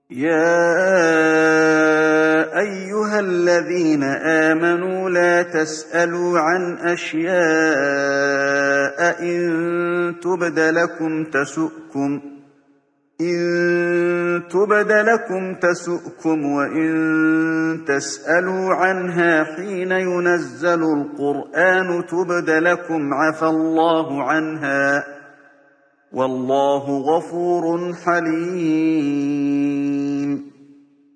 يَا أَيُّهَا الَّذِينَ آمَنُوا لَا تَسْأَلُوا عَنْ أَشْيَاءَ إِن تُبْدَ لَكُمْ تَسُؤْكُمْ وَإِن تَسْأَلُوا عَنْهَا حِينَ يُنَزَّلُ الْقُرْآنُ تُبْدَ لَكُمْ عَفَا اللَّهُ عَنْهَا ۗ وَاللَّهُ غَفُورٌ حَلِيمٌ